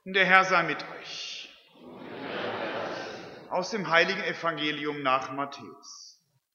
Der Herr sei mit euch. Aus dem heiligen Evangelium nach Matthäus.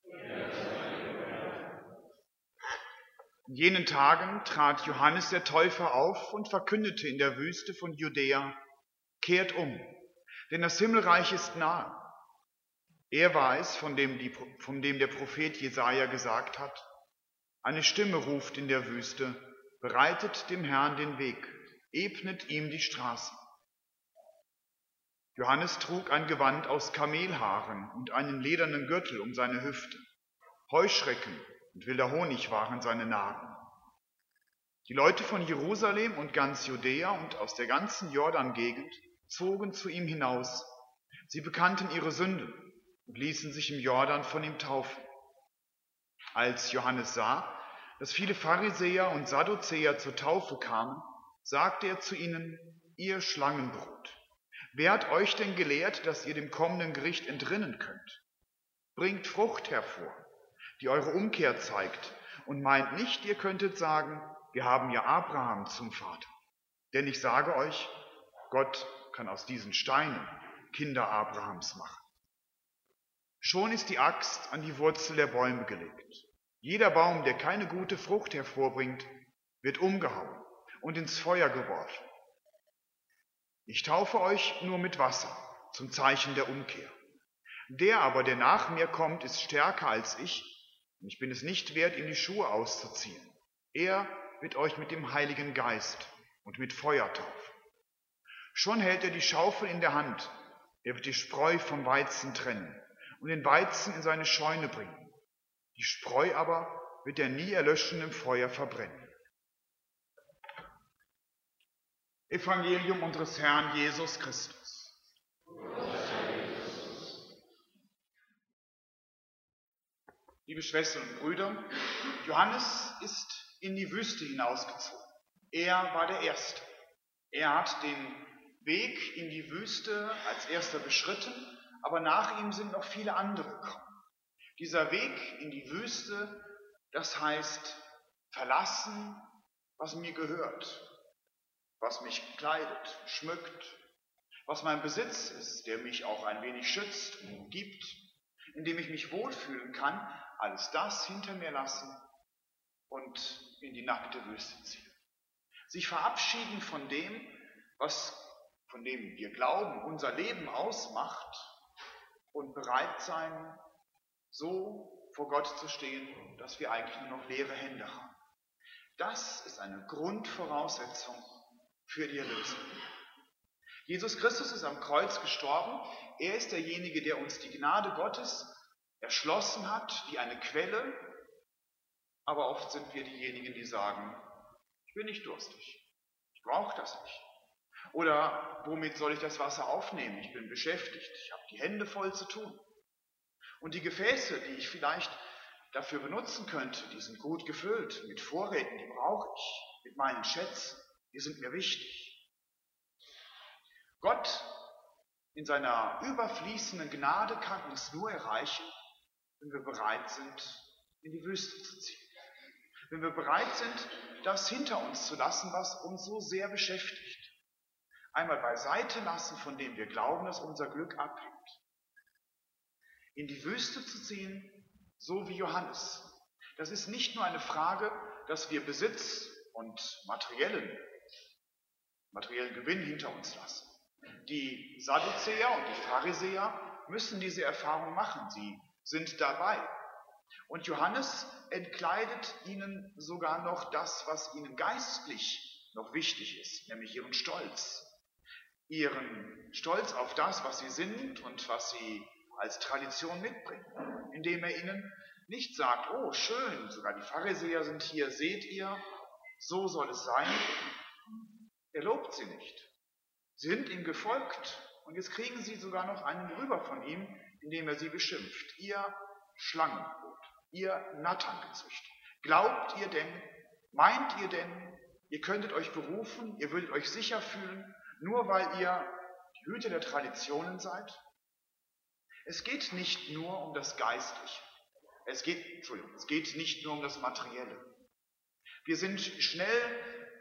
In jenen Tagen trat Johannes der Täufer auf und verkündete in der Wüste von Judäa: Kehrt um, denn das Himmelreich ist nahe. Er war es, von dem der Prophet Jesaja gesagt hat: Eine Stimme ruft in der Wüste: Bereitet dem Herrn den Weg, ebnet ihm die Straßen. Johannes trug ein Gewand aus Kamelhaaren und einen ledernen Gürtel um seine Hüfte. Heuschrecken und wilder Honig waren seine Nahrung. Die Leute von Jerusalem und ganz Judäa und aus der ganzen Jordan-Gegend zogen zu ihm hinaus. Sie bekannten ihre Sünden und ließen sich im Jordan von ihm taufen. Als Johannes sah, dass viele Pharisäer und Sadduzäer zur Taufe kamen, sagte er zu ihnen: Ihr Schlangenbrut, wer hat euch denn gelehrt, dass ihr dem kommenden Gericht entrinnen könnt? Bringt Frucht hervor, die eure Umkehr zeigt, und meint nicht, ihr könntet sagen: Wir haben ja Abraham zum Vater. Denn ich sage euch, Gott kann aus diesen Steinen Kinder Abrahams machen. Schon ist die Axt an die Wurzel der Bäume gelegt. Jeder Baum, der keine gute Frucht hervorbringt, wird umgehauen und ins Feuer geworfen. Ich taufe euch nur mit Wasser zum Zeichen der Umkehr. Der aber, der nach mir kommt, ist stärker als ich, und ich bin es nicht wert, ihm die Schuhe auszuziehen. Er wird euch mit dem Heiligen Geist und mit Feuer taufen. Schon hält er die Schaufel in der Hand. Er wird die Spreu vom Weizen trennen und den Weizen in seine Scheune bringen. Die Spreu aber wird er nie erlöschen im Feuer verbrennen. Evangelium unseres Herrn Jesus Christus. Liebe Schwestern und Brüder, Johannes ist in die Wüste hinausgezogen. Er war der Erste. Er hat den Weg in die Wüste als Erster beschritten, aber nach ihm sind noch viele andere gekommen. Dieser Weg in die Wüste, das heißt verlassen, was mir gehört, was mich kleidet, schmückt, was mein Besitz ist, der mich auch ein wenig schützt und umgibt, in dem ich mich wohlfühlen kann, alles das hinter mir lassen und in die nackte Wüste ziehen. Sich verabschieden von dem, von dem wir glauben, unser Leben ausmacht, und bereit sein, so vor Gott zu stehen, dass wir eigentlich nur noch leere Hände haben. Das ist eine Grundvoraussetzung für die Erlösung. Jesus Christus ist am Kreuz gestorben. Er ist derjenige, der uns die Gnade Gottes erschlossen hat, wie eine Quelle. Aber oft sind wir diejenigen, die sagen: Ich bin nicht durstig, ich brauche das nicht. Oder womit soll ich das Wasser aufnehmen? Ich bin beschäftigt, ich habe die Hände voll zu tun. Und die Gefäße, die ich vielleicht dafür benutzen könnte, die sind gut gefüllt mit Vorräten, die brauche ich, mit meinen Schätzen, die sind mir wichtig. Gott in seiner überfließenden Gnade kann uns nur erreichen, wenn wir bereit sind, in die Wüste zu ziehen. Wenn wir bereit sind, das hinter uns zu lassen, was uns so sehr beschäftigt. Einmal beiseite lassen, von dem wir glauben, dass unser Glück abhängt. In die Wüste zu ziehen, so wie Johannes. Das ist nicht nur eine Frage, dass wir Besitz und materiellen Gewinn hinter uns lassen. Die Sadduzäer und die Pharisäer müssen diese Erfahrung machen. Sie sind dabei. Und Johannes entkleidet ihnen sogar noch das, was ihnen geistlich noch wichtig ist, nämlich ihren Stolz. Ihren Stolz auf das, was sie sind und was sie als Tradition mitbringen, indem er ihnen nicht sagt: Oh, schön, sogar die Pharisäer sind hier, seht ihr, so soll es sein. Er lobt sie nicht. Sie sind ihm gefolgt und jetzt kriegen sie sogar noch einen rüber von ihm, indem er sie beschimpft. Ihr Schlangenbrot, ihr Natterngezücht. Glaubt ihr denn, meint ihr denn, ihr könntet euch berufen, ihr würdet euch sicher fühlen, nur weil ihr die Hüter der Traditionen seid? Es geht nicht nur um das Geistliche. Es geht nicht nur um das Materielle. Wir sind schnell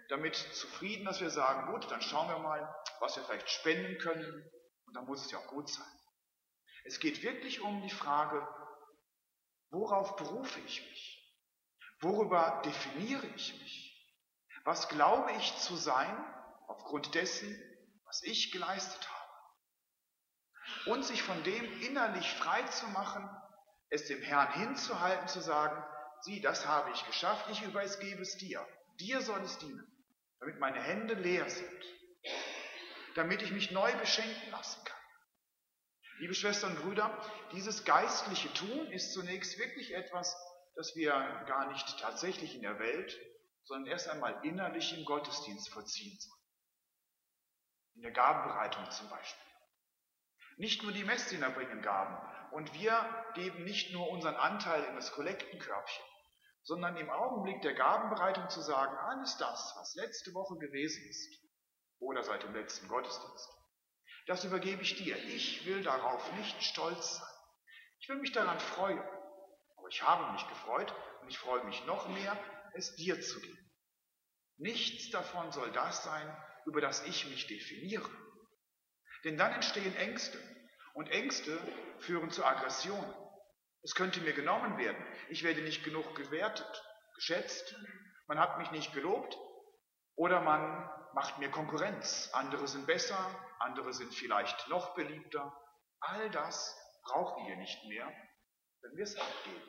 damit zufrieden, dass wir sagen, gut, dann schauen wir mal, was wir vielleicht spenden können, und dann muss es ja auch gut sein. Es geht wirklich um die Frage, worauf berufe ich mich? Worüber definiere ich mich? Was glaube ich zu sein aufgrund dessen, was ich geleistet habe? Und sich von dem innerlich frei zu machen, es dem Herrn hinzuhalten, zu sagen, sieh, das habe ich geschafft, ich übergebe es dir. Dir soll es dienen, damit meine Hände leer sind, damit ich mich neu beschenken lassen kann. Liebe Schwestern und Brüder, dieses geistliche Tun ist zunächst wirklich etwas, das wir gar nicht tatsächlich in der Welt, sondern erst einmal innerlich im Gottesdienst vollziehen sollen. In der Gabenbereitung zum Beispiel. Nicht nur die Messdiener bringen Gaben und wir geben nicht nur unseren Anteil in das Kollektenkörbchen, sondern im Augenblick der Gabenbereitung zu sagen, alles das, was letzte Woche gewesen ist oder seit dem letzten Gottesdienst, das übergebe ich dir. Ich will darauf nicht stolz sein. Ich will mich daran freuen. Aber ich habe mich gefreut und ich freue mich noch mehr, es dir zu geben. Nichts davon soll das sein, über das ich mich definiere. Denn dann entstehen Ängste. Und Ängste führen zu Aggressionen. Es könnte mir genommen werden. Ich werde nicht genug gewertet, geschätzt. Man hat mich nicht gelobt. Oder man macht mir Konkurrenz. Andere sind besser, andere sind vielleicht noch beliebter. All das brauchen wir nicht mehr, wenn wir es abgeben.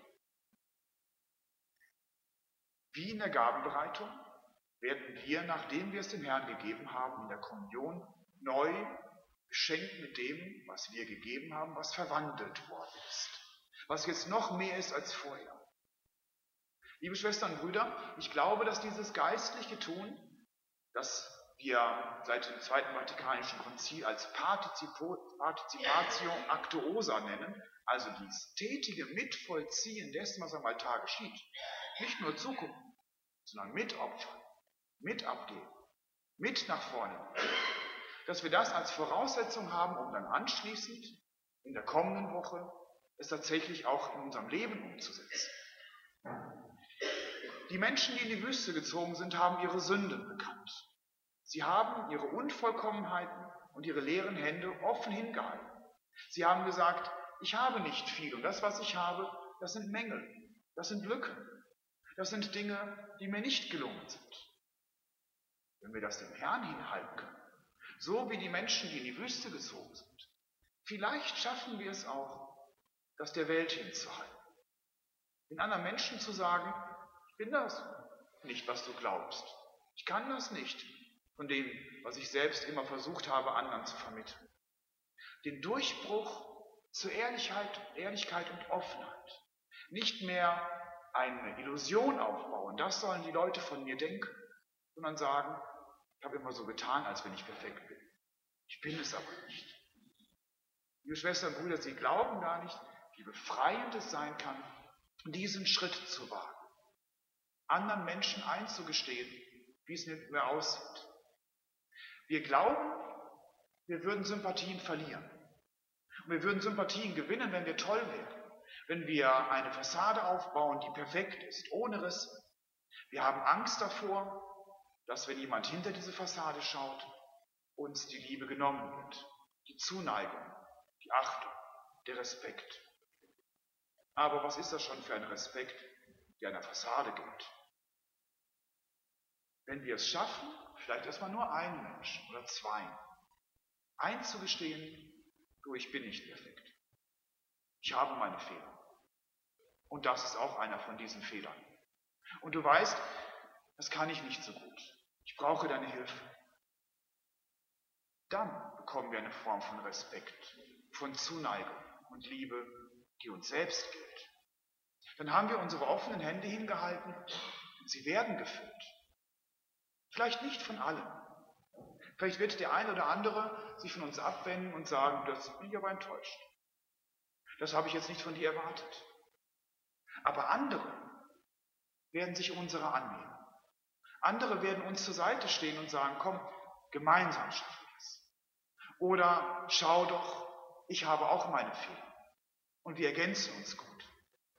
Wie in der Gabenbereitung werden wir, nachdem wir es dem Herrn gegeben haben, in der Kommunion neu beschenkt mit dem, was wir gegeben haben, was verwandelt worden ist. Was jetzt noch mehr ist als vorher. Liebe Schwestern und Brüder, ich glaube, dass dieses geistliche Tun, das wir seit dem Zweiten Vatikanischen Konzil als Participatio Actuosa nennen, also dieses tätige Mitvollziehen dessen, was am Altar geschieht, nicht nur zugucken, sondern mitopfern, mit abgeben, mit nach vorne, dass wir das als Voraussetzung haben, um dann anschließend in der kommenden Woche es tatsächlich auch in unserem Leben umzusetzen. Die Menschen, die in die Wüste gezogen sind, haben ihre Sünden bekannt. Sie haben ihre Unvollkommenheiten und ihre leeren Hände offen hingehalten. Sie haben gesagt, ich habe nicht viel und das, was ich habe, das sind Mängel, das sind Lücken, das sind Dinge, die mir nicht gelungen sind. Wenn wir das dem Herrn hinhalten können, so wie die Menschen, die in die Wüste gezogen sind, vielleicht schaffen wir es auch, das der Welt hinzuhalten. Den anderen Menschen zu sagen, ich bin das nicht, was du glaubst. Ich kann das nicht, von dem, was ich selbst immer versucht habe, anderen zu vermitteln. Den Durchbruch zur Ehrlichkeit und Offenheit. Nicht mehr eine Illusion aufbauen, das sollen die Leute von mir denken, sondern sagen, ich habe immer so getan, als wenn ich perfekt bin. Ich bin es aber nicht. Liebe Schwestern und Brüder, Sie glauben gar nicht, wie befreiend es sein kann, diesen Schritt zu wagen. Anderen Menschen einzugestehen, wie es mit mir aussieht. Wir glauben, wir würden Sympathien verlieren. Und wir würden Sympathien gewinnen, wenn wir toll wären. Wenn wir eine Fassade aufbauen, die perfekt ist, ohne Risse. Wir haben Angst davor, dass wenn jemand hinter diese Fassade schaut, uns die Liebe genommen wird. Die Zuneigung, die Achtung, der Respekt. Aber was ist das schon für ein Respekt, der einer Fassade gilt? Wenn wir es schaffen, vielleicht erstmal nur einen Menschen oder zwei, einzugestehen, du, ich bin nicht perfekt. Ich habe meine Fehler. Und das ist auch einer von diesen Fehlern. Und du weißt, das kann ich nicht so gut. Ich brauche deine Hilfe. Dann bekommen wir eine Form von Respekt, von Zuneigung und Liebe, die uns selbst gilt. Dann haben wir unsere offenen Hände hingehalten und sie werden gefüllt. Vielleicht nicht von allen. Vielleicht wird der eine oder andere sich von uns abwenden und sagen, das bin ich aber enttäuscht. Das habe ich jetzt nicht von dir erwartet. Aber andere werden sich unserer annehmen. Andere werden uns zur Seite stehen und sagen, komm, gemeinsam schaffen wir es. Oder schau doch, ich habe auch meine Fehler. Und wir ergänzen uns gut.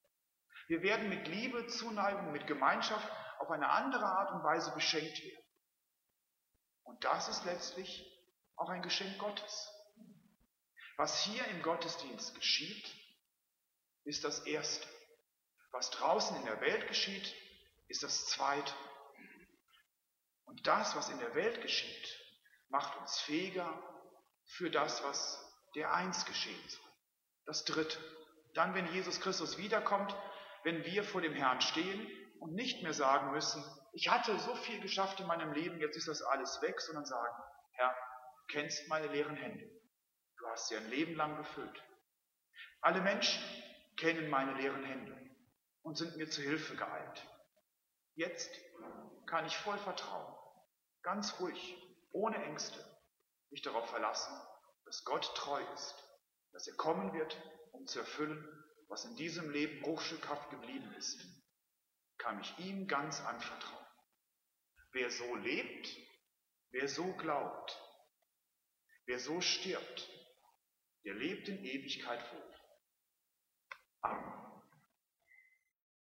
Wir werden mit Liebe, Zuneigung, mit Gemeinschaft auf eine andere Art und Weise beschenkt werden. Und das ist letztlich auch ein Geschenk Gottes. Was hier im Gottesdienst geschieht, ist das Erste. Was draußen in der Welt geschieht, ist das Zweite. Und das, was in der Welt geschieht, macht uns fähiger für das, was dereinst geschehen soll. Das Dritte. Dann, wenn Jesus Christus wiederkommt, wenn wir vor dem Herrn stehen und nicht mehr sagen müssen, ich hatte so viel geschafft in meinem Leben, jetzt ist das alles weg, sondern sagen, Herr, du kennst meine leeren Hände. Du hast sie ein Leben lang befüllt. Alle Menschen kennen meine leeren Hände und sind mir zu Hilfe geeilt. Jetzt kann ich voll Vertrauen, ganz ruhig, ohne Ängste, mich darauf verlassen, dass Gott treu ist, dass er kommen wird, um zu erfüllen, was in diesem Leben bruchstückhaft geblieben ist, kann ich ihm ganz anvertrauen. Wer so lebt, wer so glaubt, wer so stirbt, der lebt in Ewigkeit wohl.